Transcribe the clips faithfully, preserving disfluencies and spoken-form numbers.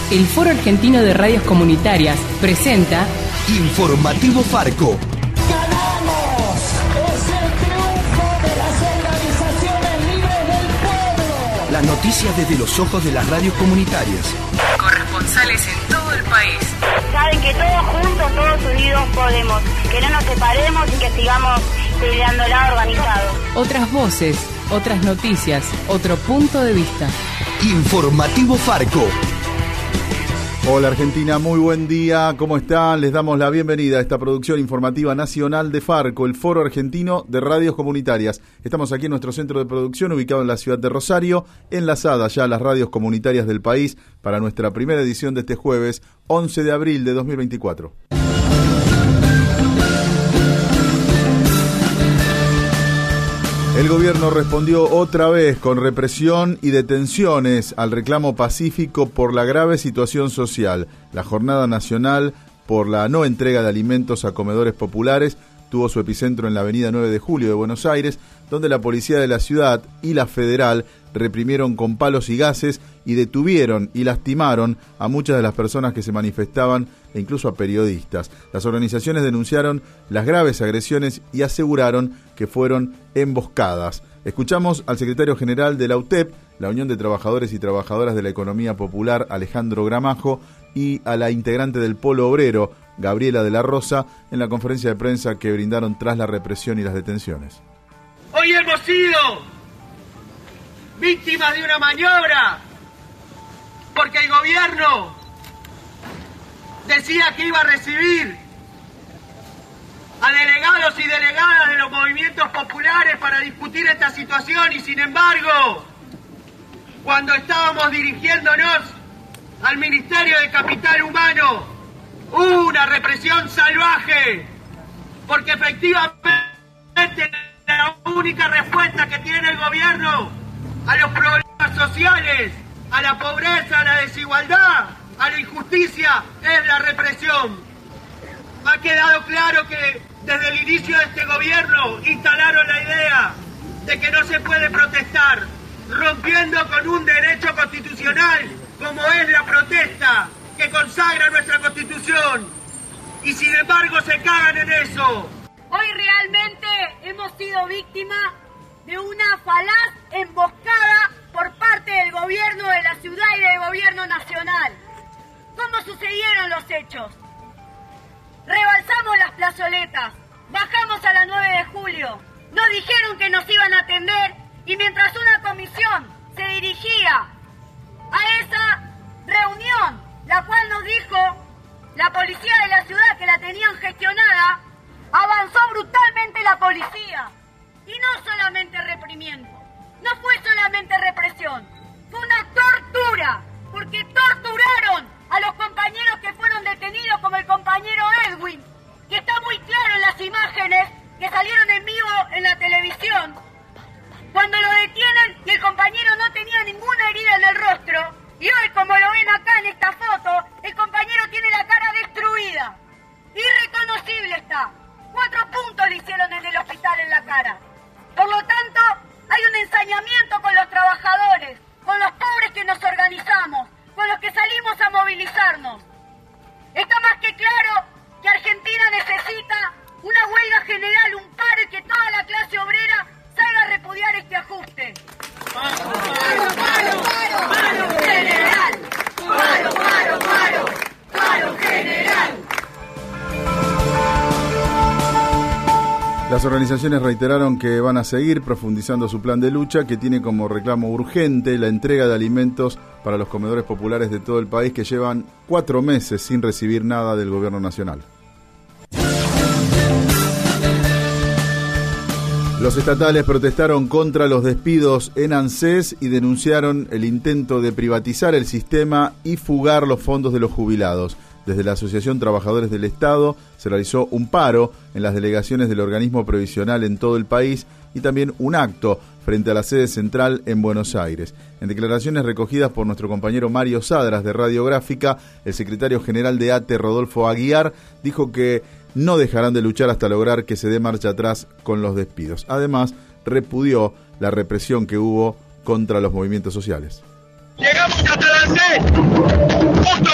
el Foro Argentino de Radios Comunitarias presenta Informativo Farco. ¡Ganamos! ¡Es el triunfo de las organizaciones libres del pueblo! Las noticias desde los ojos de las radios comunitarias. Corresponsales en todo el país. Saben que todos juntos, todos unidos podemos. Que no nos separemos y que sigamos peleándola organizados. Otras voces, otras noticias, otro punto de vista. Informativo Farco. Hola Argentina, muy buen día, ¿cómo están? Les damos la bienvenida a esta producción informativa nacional de Farco, el Foro Argentino de Radios Comunitarias. Estamos aquí en nuestro centro de producción, ubicado en la ciudad de Rosario, enlazada ya a las radios comunitarias del país para nuestra primera edición de este jueves, once de abril de dos mil veinticuatro. El gobierno respondió otra vez con represión y detenciones al reclamo pacífico por la grave situación social. La jornada nacional por la no entrega de alimentos a comedores populares tuvo su epicentro en la avenida nueve de julio de Buenos Aires, donde la policía de la ciudad y la federal reprimieron con palos y gases y detuvieron y lastimaron a muchas de las personas que se manifestaban e incluso a periodistas. Las organizaciones denunciaron las graves agresiones y aseguraron que fueron emboscadas. Escuchamos al secretario general de la U T E P, la Unión de Trabajadores y Trabajadoras de la Economía Popular, Alejandro Gramajo, y a la integrante del Polo Obrero, Gabriela de la Rosa, en la conferencia de prensa que brindaron tras la represión y las detenciones. Hoy hemos sido víctimas de una maniobra, porque el gobierno decía que iba a recibir a delegados y delegadas de los movimientos populares para discutir esta situación, y sin embargo, cuando estábamos dirigiéndonos al Ministerio de Capital Humano, hubo una represión salvaje, porque efectivamente la única respuesta que tiene el gobierno a los problemas sociales, a la pobreza, a la desigualdad, a la injusticia, es la represión. Ha quedado claro que desde el inicio de este gobierno instalaron la idea de que no se puede protestar, rompiendo con un derecho constitucional como es la protesta que consagra nuestra Constitución, y sin embargo se cagan en eso. Hoy realmente hemos sido víctimas de una falaz emboscada por parte del gobierno de la ciudad y del gobierno nacional. ¿Cómo sucedieron los hechos? Rebalsamos las plazoletas, bajamos a la nueve de julio, nos dijeron que nos iban a atender, y mientras una comisión se dirigía a esa reunión, la cual nos dijo la policía de la ciudad que la tenían gestionada, avanzó brutalmente la policía, y no solamente reprimiendo, no fue solamente represión, fue una tortura, porque torturaron a los compañeros que fueron detenidos, como el compañero Edwin, que está muy claro en las imágenes que salieron en vivo en la televisión, cuando lo detienen y el compañero no tenía ninguna herida en el rostro, y hoy, como lo ven acá en esta foto, el compañero tiene la cara destruida, irreconocible está, cuatro puntos le hicieron en el hospital en la cara. Por lo tanto, hay un ensañamiento con los trabajadores, con los pobres que nos organizamos, con los que salimos a movilizarnos. Está más que claro que Argentina necesita una huelga general, un paro, y que toda la clase obrera salga a repudiar este ajuste. ¡Paro, paro, paro, paro, paro general! ¡Paro, paro, paro, paro general! Las organizaciones reiteraron que van a seguir profundizando su plan de lucha, que tiene como reclamo urgente la entrega de alimentos para los comedores populares de todo el país, que llevan cuatro meses sin recibir nada del gobierno nacional. Los estatales protestaron contra los despidos en ANSES y denunciaron el intento de privatizar el sistema y fugar los fondos de los jubilados. Desde la Asociación Trabajadores del Estado se realizó un paro en las delegaciones del organismo previsional en todo el país y también un acto frente a la sede central en Buenos Aires. En declaraciones recogidas por nuestro compañero Mario Sadras de Radiográfica, el secretario general de A T E, Rodolfo Aguiar, dijo que no dejarán de luchar hasta lograr que se dé marcha atrás con los despidos. Además, repudió la represión que hubo contra los movimientos sociales. Llegamos hasta la ANSES, justo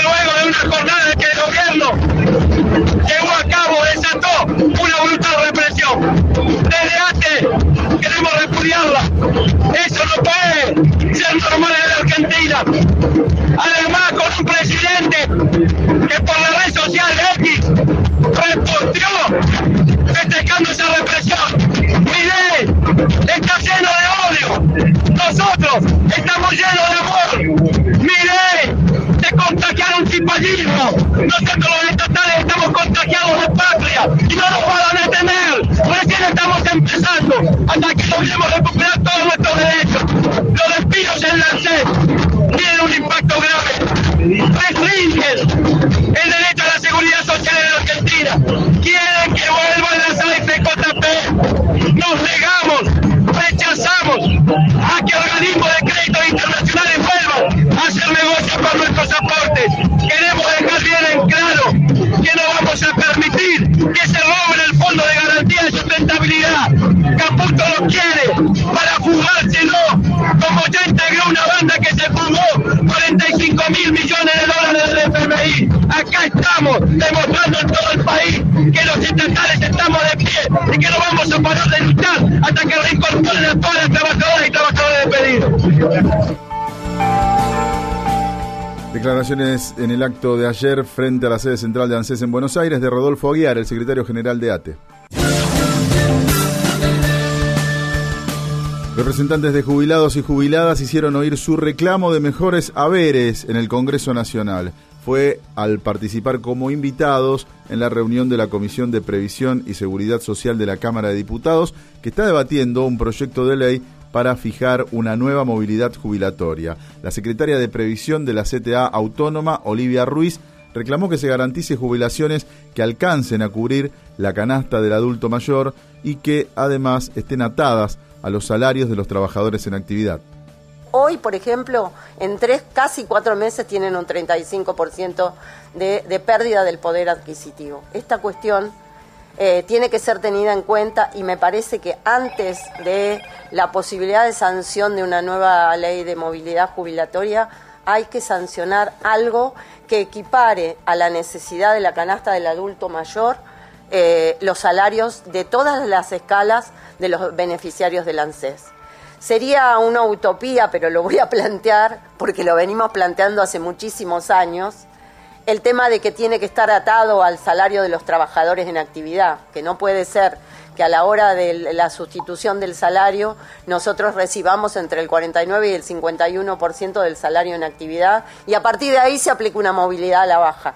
Nosotros los estatales estamos contagiados de patria y no nos van a detener. Recién estamos empezando. Hasta que logremos recuperar todos nuestros derechos. Los despidos en la ANSES tienen un impacto grave. Restringen el derecho a la seguridad social en la Argentina. Quieren que vuelvan las A F J P. Nos negamos, rechazamos a que organismos de crédito internacionales vuelvan a hacer negocios con nuestros aportes. Queremos dejar bien en claro que no vamos a permitir que se roben el Fondo de Garantía de Sustentabilidad. Caputo lo quiere para fugárselo, como ya integró una banda que se fugó cuarenta y cinco mil millones de dólares del F M I. Acá estamos demostrando en todo el país que los estatales estamos de pie y que no vamos a parar de luchar hasta que reincorporen a todas las trabajadoras y trabajadores despedidos. Declaraciones en el acto de ayer frente a la sede central de ANSES en Buenos Aires de Rodolfo Aguiar, el secretario general de ATE. Representantes de jubilados y jubiladas hicieron oír su reclamo de mejores haberes en el Congreso Nacional. Fue al participar como invitados en la reunión de la Comisión de Previsión y Seguridad Social de la Cámara de Diputados, que está debatiendo un proyecto de ley para fijar una nueva movilidad jubilatoria. La secretaria de Previsión de la C T A Autónoma, Olivia Ruiz, reclamó que se garantice jubilaciones que alcancen a cubrir la canasta del adulto mayor y que además estén atadas a los salarios de los trabajadores en actividad. Hoy, por ejemplo, en tres, casi cuatro meses tienen un treinta y cinco por ciento de, de pérdida del poder adquisitivo. Esta cuestión eh, tiene que ser tenida en cuenta y me parece que antes de la posibilidad de sanción de una nueva ley de movilidad jubilatoria hay que sancionar algo que equipare a la necesidad de la canasta del adulto mayor eh, los salarios de todas las escalas de los beneficiarios del ANSES. Sería una utopía, pero lo voy a plantear porque lo venimos planteando hace muchísimos años, el tema de que tiene que estar atado al salario de los trabajadores en actividad, que no puede ser que a la hora de la sustitución del salario nosotros recibamos entre el cuarenta y nueve y el cincuenta y uno por ciento del salario en actividad y a partir de ahí se aplica una movilidad a la baja.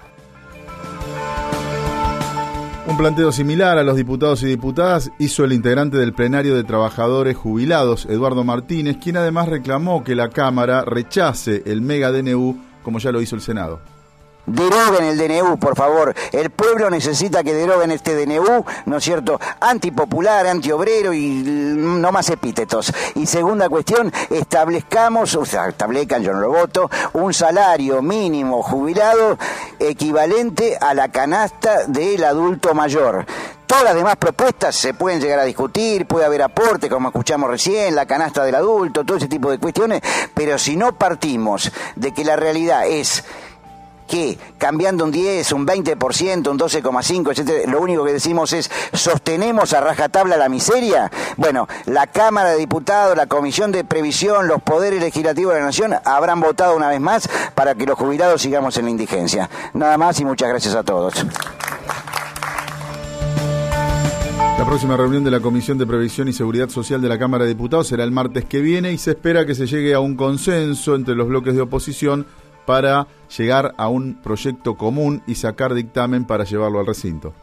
Un planteo similar a los diputados y diputadas hizo el integrante del plenario de trabajadores jubilados, Eduardo Martínez, quien además reclamó que la Cámara rechace el mega D N U como ya lo hizo el Senado. Deroguen el D N U, por favor. El pueblo necesita que deroguen este D N U, ¿no es cierto? Antipopular, antiobrero y no más epítetos. Y segunda cuestión, establezcamos, o sea, establezcan, yo no lo voto, un salario mínimo jubilado equivalente a la canasta del adulto mayor. Todas las demás propuestas se pueden llegar a discutir, puede haber aporte, como escuchamos recién, la canasta del adulto, todo ese tipo de cuestiones, pero si no partimos de que la realidad es que cambiando un diez, un veinte por ciento, un doce coma cinco, etcétera, lo único que decimos es sostenemos a rajatabla la miseria. Bueno, la Cámara de Diputados, la Comisión de Previsión, los poderes legislativos de la Nación habrán votado una vez más para que los jubilados sigamos en la indigencia. Nada más y muchas gracias a todos. La próxima reunión de la Comisión de Previsión y Seguridad Social de la Cámara de Diputados será el martes que viene y se espera que se llegue a un consenso entre los bloques de oposición para llegar a un proyecto común y sacar dictamen para llevarlo al recinto.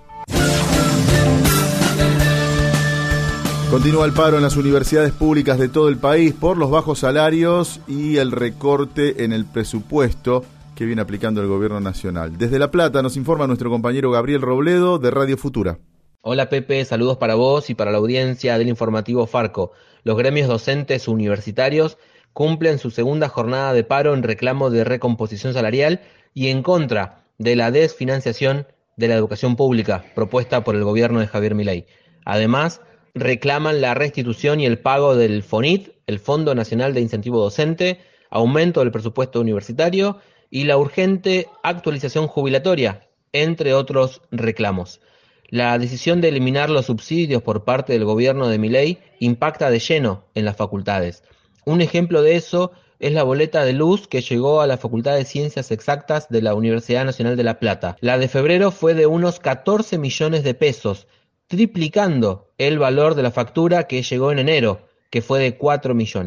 Continúa el paro en las universidades públicas de todo el país por los bajos salarios y el recorte en el presupuesto que viene aplicando el gobierno nacional. Desde La Plata nos informa nuestro compañero Gabriel Robledo de Radio Futura. Hola Pepe, saludos para vos y para la audiencia del informativo Farco. Los gremios docentes universitarios cumplen su segunda jornada de paro en reclamo de recomposición salarial y en contra de la desfinanciación de la educación pública propuesta por el gobierno de Javier Milei. Además, reclaman la restitución y el pago del FONIT, el Fondo Nacional de Incentivo Docente, aumento del presupuesto universitario y la urgente actualización jubilatoria, entre otros reclamos. La decisión de eliminar los subsidios por parte del gobierno de Milei impacta de lleno en las facultades. Un ejemplo de eso es la boleta de luz que llegó a la Facultad de Ciencias Exactas de la Universidad Nacional de La Plata. La de febrero fue de unos catorce millones de pesos, triplicando el valor de la factura que llegó en enero, que fue de cuatro millones.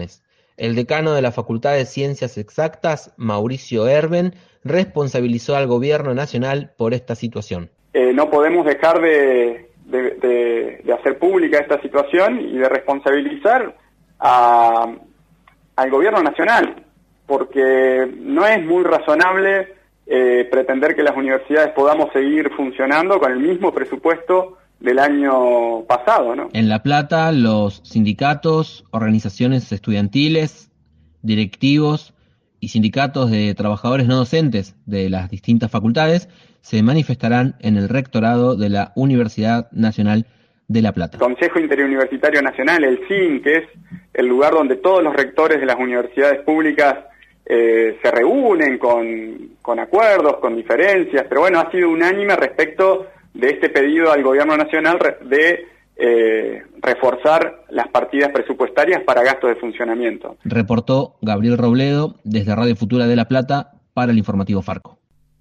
El decano de la Facultad de Ciencias Exactas, Mauricio Erben, responsabilizó al gobierno nacional por esta situación. Eh, no podemos dejar de, de, de, de hacer pública esta situación y de responsabilizar a, al gobierno nacional, porque no es muy razonable eh, pretender que las universidades podamos seguir funcionando con el mismo presupuesto del año pasado, ¿no? En La Plata, los sindicatos, organizaciones estudiantiles, directivos y sindicatos de trabajadores no docentes de las distintas facultades se manifestarán en el rectorado de la Universidad Nacional de La Plata. El Consejo Interuniversitario Nacional, el C I N, que es el lugar donde todos los rectores de las universidades públicas eh, se reúnen con, con acuerdos, con diferencias, pero bueno, ha sido unánime respecto de este pedido al gobierno nacional de eh, reforzar las partidas presupuestarias para gastos de funcionamiento. Reportó Gabriel Robledo desde Radio Futura de La Plata para el informativo Farco.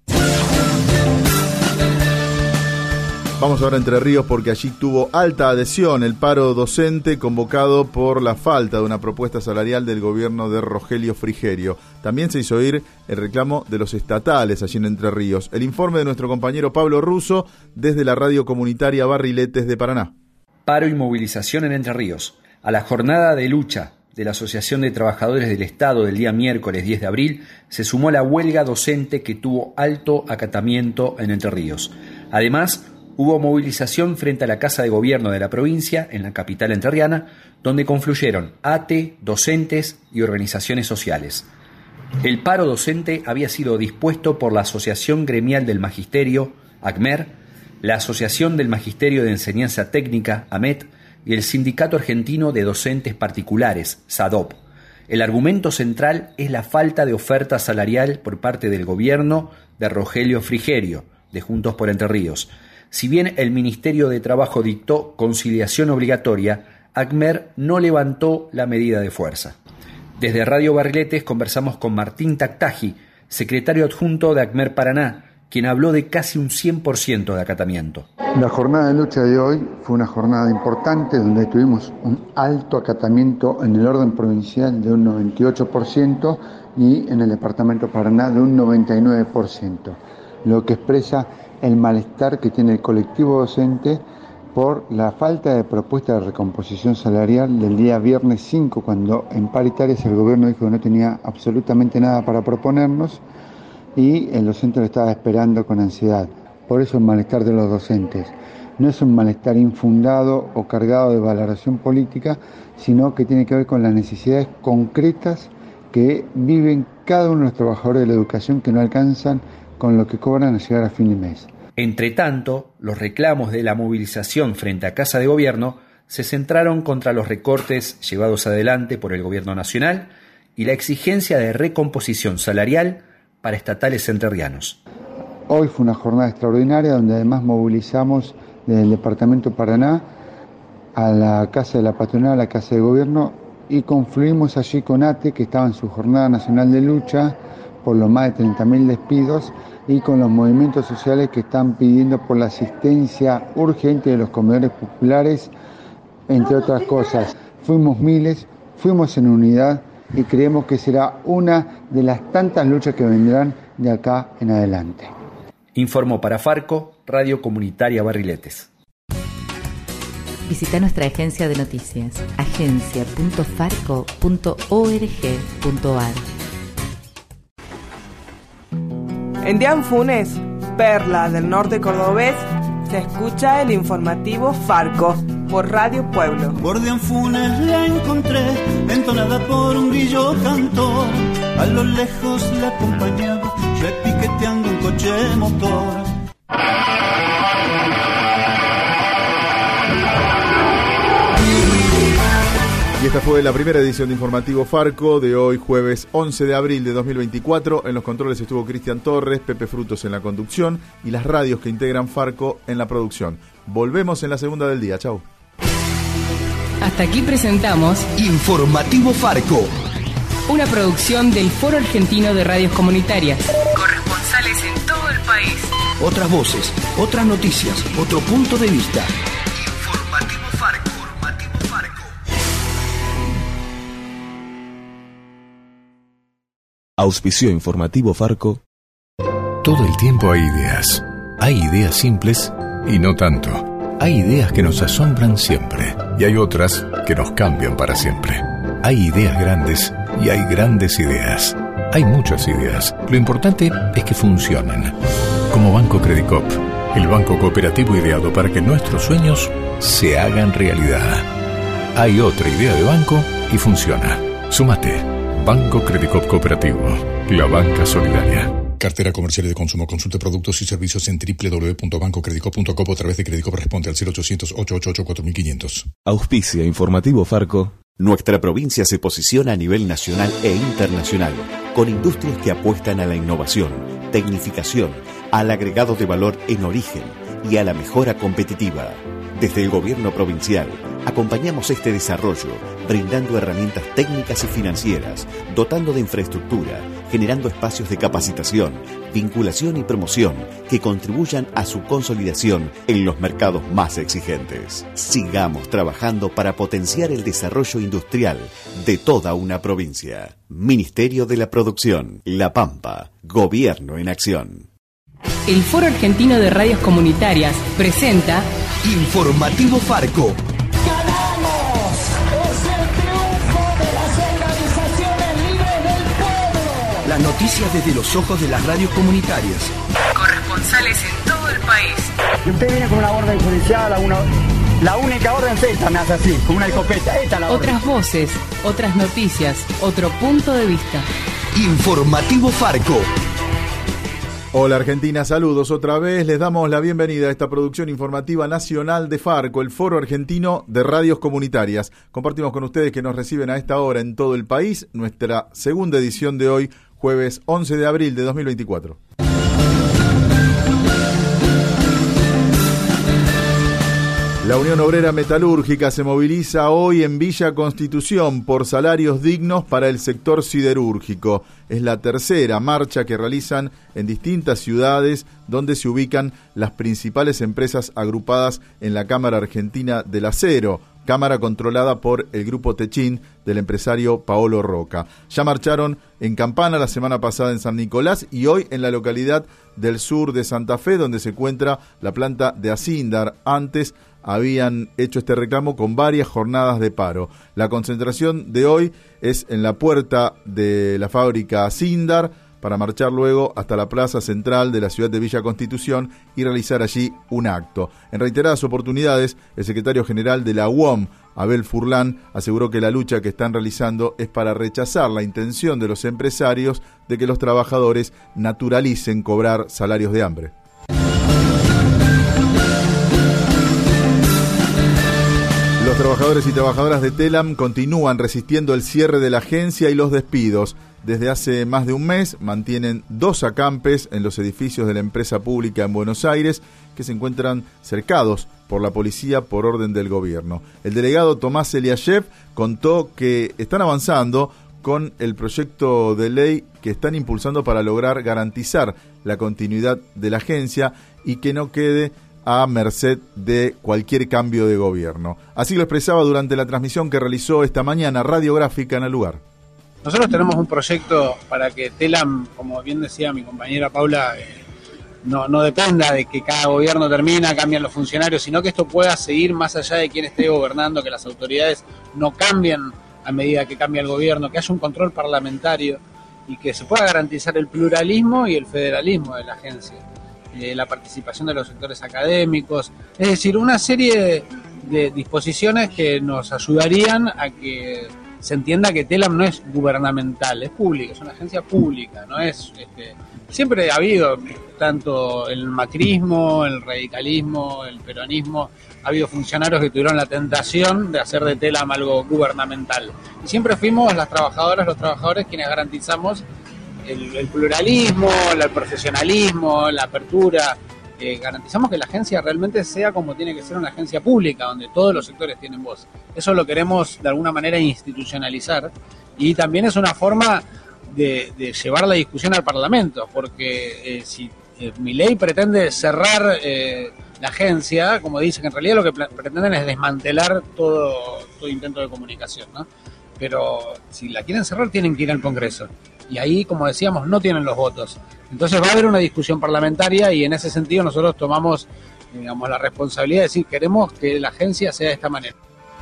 Vamos ahora a Entre Ríos porque allí tuvo alta adhesión el paro docente convocado por la falta de una propuesta salarial del gobierno de Rogelio Frigerio. También se hizo oír el reclamo de los estatales allí en Entre Ríos. El informe de nuestro compañero Pablo Russo desde la radio comunitaria Barriletes de Paraná. Paro y movilización en Entre Ríos. A la jornada de lucha de la Asociación de Trabajadores del Estado del día miércoles diez de abril se sumó la huelga docente que tuvo alto acatamiento en Entre Ríos. Además, hubo movilización frente a la Casa de Gobierno de la provincia, en la capital entrerriana, donde confluyeron A T E, docentes y organizaciones sociales. El paro docente había sido dispuesto por la Asociación Gremial del Magisterio, ACMER, la Asociación del Magisterio de Enseñanza Técnica, AMET, y el Sindicato Argentino de Docentes Particulares, SADOP. El argumento central es la falta de oferta salarial por parte del gobierno de Rogelio Frigerio, de Juntos por Entre Ríos. Si bien el Ministerio de Trabajo dictó conciliación obligatoria, ACMER no levantó la medida de fuerza. Desde Radio Barriletes conversamos con Martín Tactaji, secretario adjunto de ACMER Paraná, quien habló de casi un cien por ciento de acatamiento. La jornada de lucha de hoy fue una jornada importante donde tuvimos un alto acatamiento en el orden provincial de un noventa y ocho por ciento y en el departamento Paraná de un noventa y nueve por ciento, lo que expresa el malestar que tiene el colectivo docente por la falta de propuesta de recomposición salarial del día viernes cinco, cuando en paritarias el gobierno dijo que no tenía absolutamente nada para proponernos y el docente lo estaba esperando con ansiedad. Por eso el malestar de los docentes no es un malestar infundado o cargado de valoración política, sino que tiene que ver con las necesidades concretas que viven cada uno de los trabajadores de la educación que no alcanzan con lo que cobran al llegar a fin de mes. Entre tanto, los reclamos de la movilización frente a Casa de Gobierno se centraron contra los recortes llevados adelante por el Gobierno Nacional y la exigencia de recomposición salarial para estatales entrerrianos. Hoy fue una jornada extraordinaria donde además movilizamos desde el departamento Paraná a la Casa de la Patronal, a la Casa de Gobierno, y confluimos allí con A T E, que estaba en su jornada nacional de lucha por los más de treinta mil despidos, y con los movimientos sociales que están pidiendo por la asistencia urgente de los comedores populares, entre otras cosas. Fuimos miles, fuimos en unidad y creemos que será una de las tantas luchas que vendrán de acá en adelante. Informó para Farco, Radio Comunitaria Barriletes. Visita nuestra agencia de noticias, agencia punto farco punto org punto ar. En Dianfunes, perla del norte cordobés, se escucha el informativo Farco por Radio Pueblo. Por Dianfunes la encontré, entonada por un grillo cantor. A lo lejos la acompañaba, repiqueteando un coche motor. Y esta fue la primera edición de Informativo Farco de hoy, jueves once de abril de dos mil veinticuatro. En los controles estuvo Cristian Torres, Pepe Frutos en la conducción y las radios que integran Farco en la producción. Volvemos en la segunda del día. Chau. Hasta aquí presentamos Informativo Farco, una producción del Foro Argentino de Radios Comunitarias. Corresponsales en todo el país. Otras voces, otras noticias, otro punto de vista. Auspicio informativo Farco. Todo el tiempo hay ideas. Hay ideas simples y no tanto. Hay ideas que nos asombran siempre y hay otras que nos cambian para siempre. Hay ideas grandes y hay grandes ideas. Hay muchas ideas. Lo importante es que funcionen. Como Banco Credicop, el banco cooperativo ideado para que nuestros sueños se hagan realidad. Hay otra idea de banco y funciona. Súmate. Banco Credicop Cooperativo. La banca solidaria. Cartera comercial y de consumo. Consulte productos y servicios en doble u doble u doble u punto banco credicop punto com o a través de Credicop. Responde al cero ochocientos, ochocientos ochenta y ocho, cuatro mil quinientos. Auspicia informativo Farco. Nuestra provincia se posiciona a nivel nacional e internacional, con industrias que apuestan a la innovación, tecnificación, al agregado de valor en origen y a la mejora competitiva. Desde el gobierno provincial, acompañamos este desarrollo, brindando herramientas técnicas y financieras, dotando de infraestructura, generando espacios de capacitación, vinculación y promoción que contribuyan a su consolidación en los mercados más exigentes. Sigamos trabajando para potenciar el desarrollo industrial de toda una provincia. Ministerio de la Producción, La Pampa, Gobierno en Acción. El Foro Argentino de Radios Comunitarias presenta Informativo Farco. ¡Ganamos! ¡Es el triunfo de las organizaciones libres del pueblo! Las noticias desde los ojos de las radios comunitarias. Corresponsales en todo el país. Y usted viene con una orden judicial, una, la única orden es esta, me hace así, con una escopeta. Esta es la orden. Otras voces, otras noticias, otro punto de vista. Informativo Farco. Hola Argentina, saludos otra vez. Les damos la bienvenida a esta producción informativa nacional de Farco, el Foro Argentino de Radios Comunitarias. Compartimos con ustedes que nos reciben a esta hora en todo el país nuestra segunda edición de hoy, jueves once de abril de dos mil veinticuatro. La Unión Obrera Metalúrgica se moviliza hoy en Villa Constitución por salarios dignos para el sector siderúrgico. Es la tercera marcha que realizan en distintas ciudades donde se ubican las principales empresas agrupadas en la Cámara Argentina del Acero, cámara controlada por el Grupo Techín del empresario Paolo Roca. Ya marcharon en Campana la semana pasada en San Nicolás y hoy en la localidad del sur de Santa Fe, donde se encuentra la planta de Asindar. Antes habían hecho este reclamo con varias jornadas de paro. La concentración de hoy es en la puerta de la fábrica Asindar para marchar luego hasta la plaza central de la ciudad de Villa Constitución y realizar allí un acto. En reiteradas oportunidades, el secretario general de la U O M, Abel Furlan, aseguró que la lucha que están realizando es para rechazar la intención de los empresarios de que los trabajadores naturalicen cobrar salarios de hambre. Los trabajadores y trabajadoras de Telam continúan resistiendo el cierre de la agencia y los despidos. Desde hace más de un mes mantienen dos acampes en los edificios de la empresa pública en Buenos Aires que se encuentran cercados por la policía por orden del gobierno. El delegado Tomás Eliashev contó que están avanzando con el proyecto de ley que están impulsando para lograr garantizar la continuidad de la agencia y que no quede a merced de cualquier cambio de gobierno. Así lo expresaba durante la transmisión que realizó esta mañana radiográfica en el lugar. Nosotros tenemos un proyecto para que Telam, como bien decía mi compañera Paula, eh, no, no dependa de que cada gobierno termina, cambian los funcionarios, sino que esto pueda seguir más allá de quien esté gobernando, que las autoridades no cambien a medida que cambia el gobierno, que haya un control parlamentario y que se pueda garantizar el pluralismo y el federalismo de la agencia. Eh, la participación de los sectores académicos, es decir, una serie de disposiciones que nos ayudarían a que se entienda que Telam no es gubernamental, es pública, es una agencia pública, no es este, siempre ha habido tanto el macrismo, el radicalismo, el peronismo, ha habido funcionarios que tuvieron la tentación de hacer de Telam algo gubernamental. Y siempre fuimos las trabajadoras, los trabajadores quienes garantizamos El, el pluralismo, el profesionalismo, la apertura, eh, garantizamos que la agencia realmente sea como tiene que ser una agencia pública, donde todos los sectores tienen voz. Eso lo queremos de alguna manera institucionalizar y también es una forma de, de llevar la discusión al Parlamento, porque eh, si eh, Milei pretende cerrar eh, la agencia, como dice, que en realidad lo que pretenden es desmantelar todo, todo intento de comunicación, ¿no? Pero si la quieren cerrar tienen que ir al Congreso. y ahí, como decíamos, no tienen los votos. Entonces va a haber una discusión parlamentaria y en ese sentido nosotros tomamos, digamos, la responsabilidad de decir, queremos que la agencia sea de esta manera.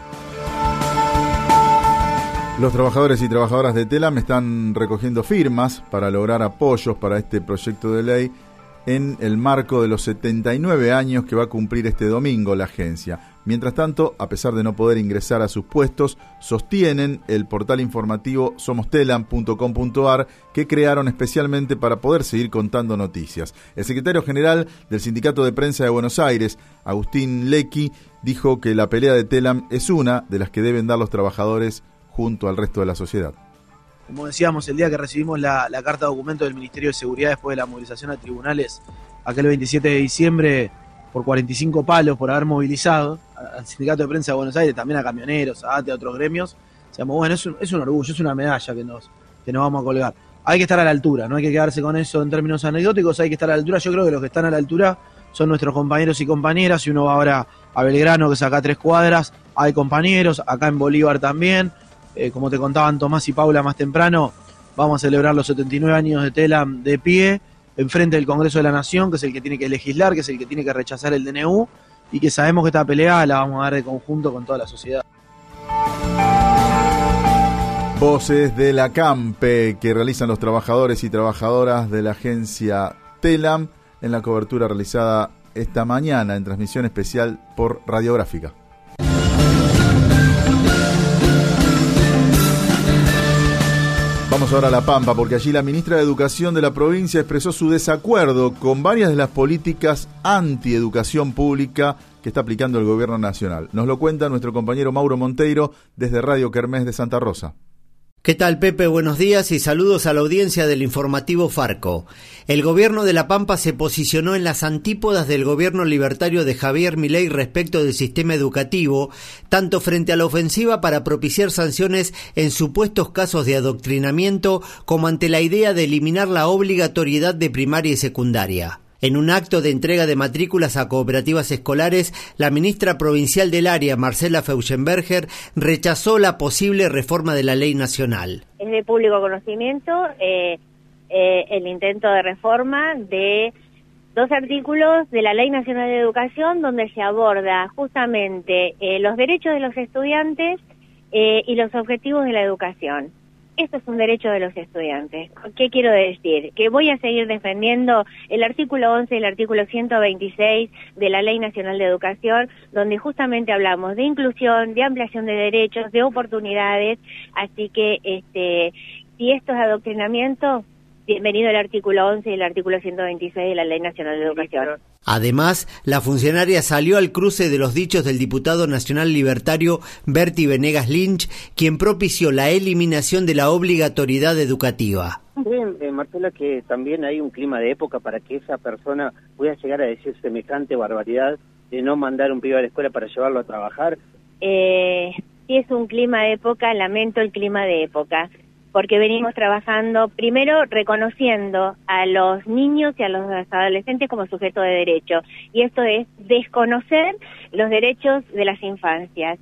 Los trabajadores y trabajadoras de Telam están recogiendo firmas para lograr apoyos para este proyecto de ley en el marco de los setenta y nueve años que va a cumplir este domingo la agencia. Mientras tanto, a pesar de no poder ingresar a sus puestos, sostienen el portal informativo somos telam punto com punto a r que crearon especialmente para poder seguir contando noticias. El secretario general del Sindicato de Prensa de Buenos Aires, Agustín Lecky, dijo que la pelea de Telam es una de las que deben dar los trabajadores junto al resto de la sociedad. Como decíamos, el día que recibimos la, la carta documento del Ministerio de Seguridad después de la movilización a tribunales, aquel veintisiete de diciembre, por cuarenta y cinco palos por haber movilizado al Sindicato de Prensa de Buenos Aires, también a camioneros, a A T E, a otros gremios, decíamos, bueno, es un, es un orgullo, es una medalla que nos, que nos vamos a colgar. Hay que estar a la altura, no hay que quedarse con eso en términos anecdóticos, hay que estar a la altura. Yo creo que los que están a la altura son nuestros compañeros y compañeras. Si uno va ahora a Belgrano, que es acá a tres cuadras, hay compañeros, acá en Bolívar también. Eh, como te contaban Tomás y Paula más temprano, vamos a celebrar los setenta y nueve años de Telam de pie, enfrente del Congreso de la Nación, que es el que tiene que legislar, que es el que tiene que rechazar el D N U, y que sabemos que esta pelea la vamos a dar de conjunto con toda la sociedad. Voces de la Campe que realizan los trabajadores y trabajadoras de la agencia Telam en la cobertura realizada esta mañana en transmisión especial por Radiográfica. Vamos ahora a La Pampa, porque allí la ministra de Educación de la provincia expresó su desacuerdo con varias de las políticas antieducación pública que está aplicando el gobierno nacional. Nos lo cuenta nuestro compañero Mauro Monteiro desde Radio Kermés de Santa Rosa. ¿Qué tal, Pepe? Buenos días y saludos a la audiencia del informativo Farco. El gobierno de La Pampa se posicionó en las antípodas del gobierno libertario de Javier Milei respecto del sistema educativo, tanto frente a la ofensiva para propiciar sanciones en supuestos casos de adoctrinamiento como ante la idea de eliminar la obligatoriedad de primaria y secundaria. En un acto de entrega de matrículas a cooperativas escolares, la ministra provincial del área, Marcela Feuchenberger, rechazó la posible reforma de la ley nacional. Es de público conocimiento eh, eh, el intento de reforma de dos artículos de la Ley Nacional de Educación donde se aborda justamente eh, los derechos de los estudiantes eh, y los objetivos de la educación. Esto es un derecho de los estudiantes. ¿Qué quiero decir? Que voy a seguir defendiendo el artículo once y el artículo ciento veintiséis de la Ley Nacional de Educación, donde justamente hablamos de inclusión, de ampliación de derechos, de oportunidades. Así que, este, si esto es adoctrinamiento, bienvenido el artículo once y el artículo ciento veintiséis de la Ley Nacional de Educación. Además, la funcionaria salió al cruce de los dichos del diputado nacional libertario Berti Venegas Lynch, quien propició la eliminación de la obligatoriedad educativa. ¿Creen, eh, Marcela, que también hay un clima de época para que esa persona pueda llegar a decir semejante barbaridad de no mandar un pibe a la escuela para llevarlo a trabajar? Eh, sí es un clima de época, lamento el clima de época, porque venimos trabajando primero reconociendo a los niños y a los adolescentes como sujetos de derecho, y esto es desconocer los derechos de las infancias.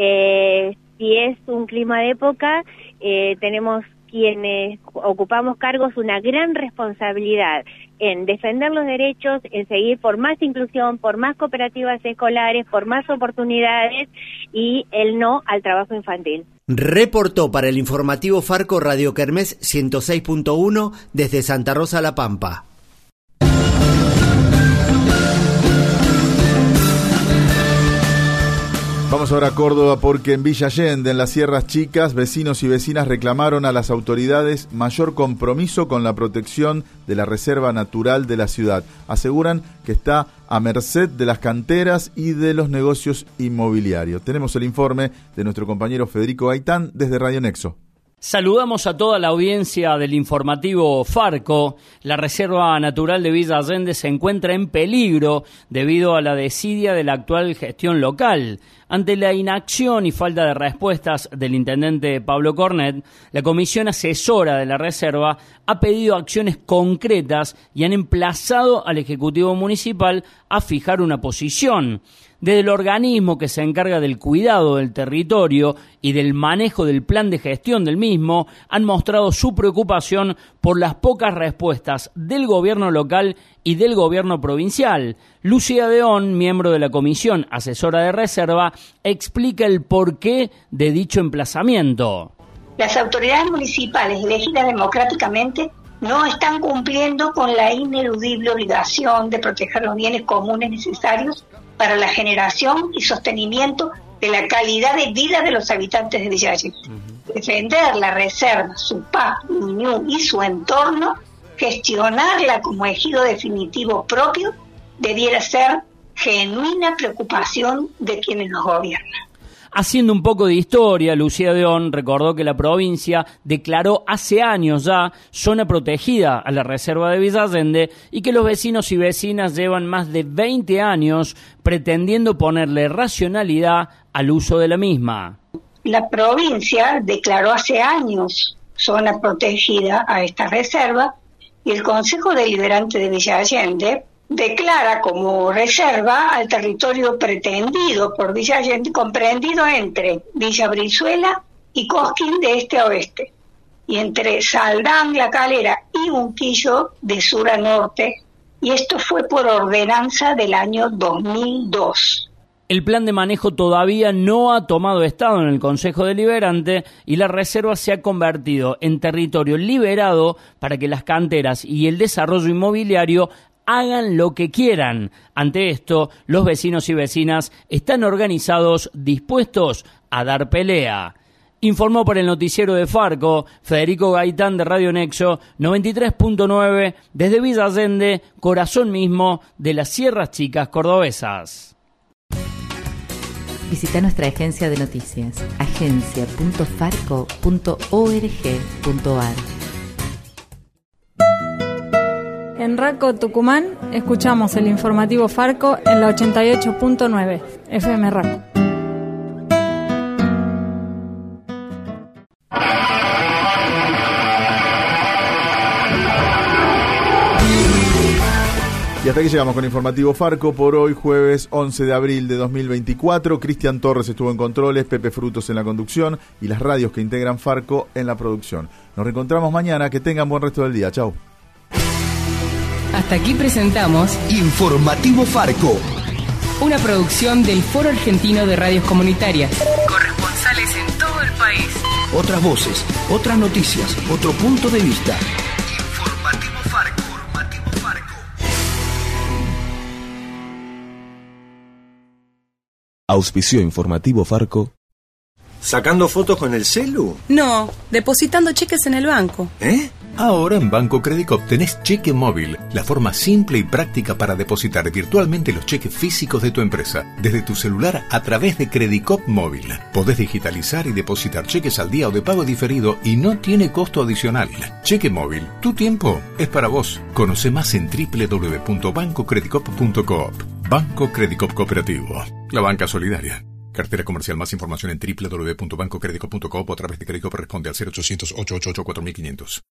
Eh, si es un clima de época, eh, tenemos quienes ocupamos cargos una gran responsabilidad en defender los derechos, en seguir por más inclusión, por más cooperativas escolares, por más oportunidades y el no al trabajo infantil. Reportó para el informativo Farco Radio Kermés ciento seis punto uno desde Santa Rosa, La Pampa. Vamos ahora a Córdoba porque en Villa Allende, en las Sierras Chicas, vecinos y vecinas reclamaron a las autoridades mayor compromiso con la protección de la reserva natural de la ciudad. Aseguran que está a merced de las canteras y de los negocios inmobiliarios. Tenemos el informe de nuestro compañero Federico Gaitán desde Radio Nexo. Saludamos a toda la audiencia del informativo Farco. La Reserva Natural de Villa Allende se encuentra en peligro debido a la desidia de la actual gestión local. Ante la inacción y falta de respuestas del intendente Pablo Cornet, la Comisión Asesora de la Reserva ha pedido acciones concretas y han emplazado al Ejecutivo Municipal a fijar una posición. Desde el organismo que se encarga del cuidado del territorio y del manejo del plan de gestión del mismo, han mostrado su preocupación por las pocas respuestas del gobierno local y del gobierno provincial. Lucía Deón, miembro de la Comisión Asesora de Reserva, explica el porqué de dicho emplazamiento. Las autoridades municipales elegidas democráticamente no están cumpliendo con la ineludible obligación de proteger los bienes comunes necesarios para la generación y sostenimiento de la calidad de vida de los habitantes de Villa Allende. Uh-huh. Defender la reserva, su paz, Ñuñú y su entorno, gestionarla como ejido definitivo propio, debiera ser genuina preocupación de quienes nos gobiernan. Haciendo un poco de historia, Lucía Deón recordó que la provincia declaró hace años ya zona protegida a la reserva de Villa Allende y que los vecinos y vecinas llevan más de veinte años pretendiendo ponerle racionalidad al uso de la misma. La provincia declaró hace años zona protegida a esta reserva y el Consejo Deliberante de Villa Allende declara como reserva al territorio pretendido por Villa Allende, comprendido entre Villa Brizuela y Cosquín de este a oeste, y entre Saldán, La Calera y Unquillo de sur a norte, y esto fue por ordenanza del año dos mil dos. El plan de manejo todavía no ha tomado estado en el Consejo Deliberante y la reserva se ha convertido en territorio liberado para que las canteras y el desarrollo inmobiliario hagan lo que quieran. Ante esto, los vecinos y vecinas están organizados, dispuestos a dar pelea. Informó para el noticiero de Farco, Federico Gaitán de Radio Nexo, noventa y tres punto nueve, desde Villa Allende, corazón mismo de las Sierras Chicas cordobesas. Visita nuestra agencia de noticias, agencia punto farco punto org punto ar. En Raco, Tucumán, escuchamos el informativo Farco en la ochenta y ocho punto nueve, F M Raco. Y hasta aquí llegamos con Informativo Farco por hoy, jueves once de abril de dos mil veinticuatro. Cristian Torres estuvo en controles, Pepe Frutos en la conducción y las radios que integran Farco en la producción. Nos reencontramos mañana, que tengan buen resto del día. Chau. Hasta aquí presentamos Informativo Farco, una producción del Foro Argentino de Radios Comunitarias. Corresponsales en todo el país. Otras voces, otras noticias, otro punto de vista. Informativo Farco. Informativo Farco. Auspició Informativo Farco. ¿Sacando fotos con el celu? No, depositando cheques en el banco. ¿Eh? Ahora en Banco Credicop tenés cheque móvil, la forma simple y práctica para depositar virtualmente los cheques físicos de tu empresa, desde tu celular a través de Credicop Móvil. Podés digitalizar y depositar cheques al día o de pago diferido y no tiene costo adicional. Cheque móvil, tu tiempo es para vos. Conoce más en doble u doble u doble u punto banco credicop punto coop. Banco Credicop Cooperativo, la banca solidaria. Cartera comercial. Más información en doble u doble u doble u punto banco credicop punto coop o a través de Credicop. Responde al cero ochocientos, ochocientos ochenta y cuatro, cuatro mil quinientos.